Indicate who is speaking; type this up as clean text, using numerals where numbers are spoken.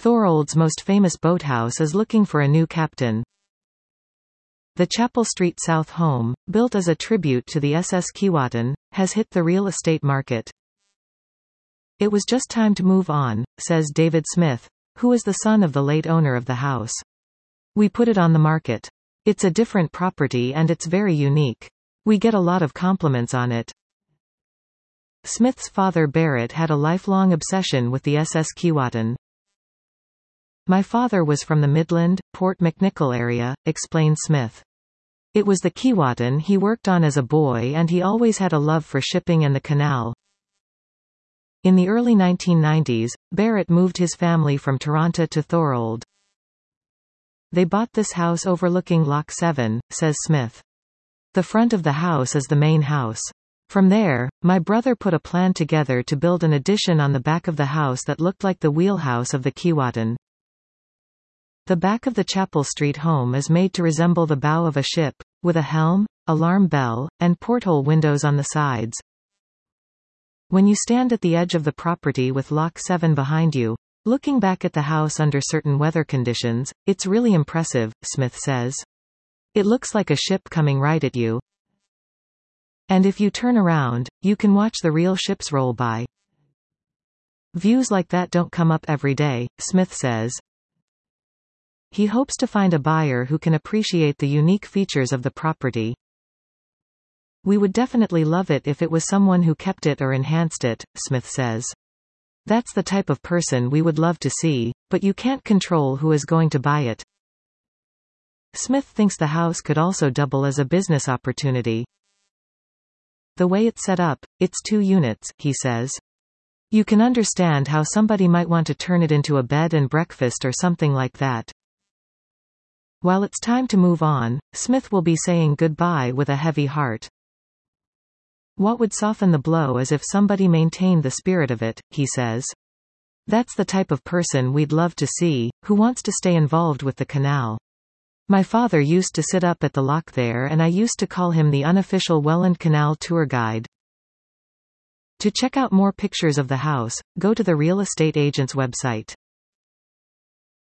Speaker 1: Thorold's most famous boathouse is looking for a new captain. The Chapel Street South home, built as a tribute to the SS Keewatin, has hit the real estate market. It was just time to move on, says David Smith, who is the son of the late owner of the house. We put it on the market. It's a different property and it's very unique. We get a lot of compliments on it. Smith's father Barrett had a lifelong obsession with the SS Keewatin. My father was from the Midland, Port McNicoll area, explained Smith. It was the Keewatin he worked on as a boy and he always had a love for shipping and the canal. In the early 1990s, Barrett moved his family from Toronto to Thorold. They bought this house overlooking Loch 7, says Smith. The front of the house is the main house. From there, my brother put a plan together to build an addition on the back of the house that looked like the wheelhouse of the Keewatin. The back of the Chapel Street home is made to resemble the bow of a ship, with a helm, alarm bell, and porthole windows on the sides. When you stand at the edge of the property with Loch 7 behind you, looking back at the house under certain weather conditions, it's really impressive, Smith says. It looks like a ship coming right at you. And if you turn around, you can watch the real ships roll by. Views like that don't come up every day, Smith says. He hopes to find a buyer who can appreciate the unique features of the property. We would definitely love it if it was someone who kept it or enhanced it, Smith says. That's the type of person we would love to see, but you can't control who is going to buy it. Smith thinks the house could also double as a business opportunity. The way it's set up, it's 2 units, he says. You can understand how somebody might want to turn it into a bed and breakfast or something like that. While it's time to move on, Smith will be saying goodbye with a heavy heart. What would soften the blow is if somebody maintained the spirit of it, he says. That's the type of person we'd love to see, who wants to stay involved with the canal. My father used to sit up at the loch there and I used to call him the unofficial Welland Canal tour guide. To check out more pictures of the house, go to the real estate agent's website.